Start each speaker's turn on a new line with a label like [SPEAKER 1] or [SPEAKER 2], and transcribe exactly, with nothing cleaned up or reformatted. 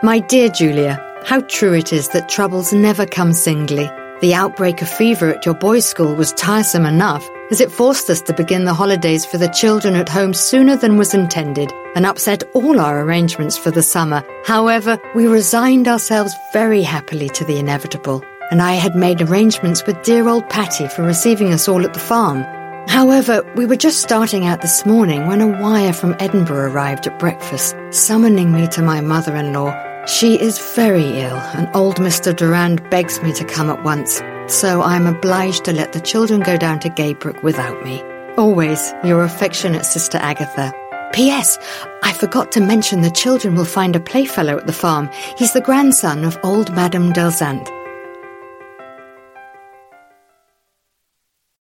[SPEAKER 1] My dear Julia, how true it is that troubles never come singly. The outbreak of fever at your boys' school was tiresome enough, as it forced us to begin the holidays for the children at home sooner than was intended and upset all our arrangements for the summer. However, we resigned ourselves very happily to the inevitable, and I had made arrangements with dear old Patty for receiving us all at the farm. However, we were just starting out this morning when a wire from Edinburgh arrived at breakfast, summoning me to my mother-in-law. She is very ill, and old Mister Durand begs me to come at once, so I am obliged to let the children go down to Gaybrook without me. Always, your affectionate Sister Agatha. P S. I forgot to mention the children will find a playfellow at the farm. He's the grandson of old Madame Delzant.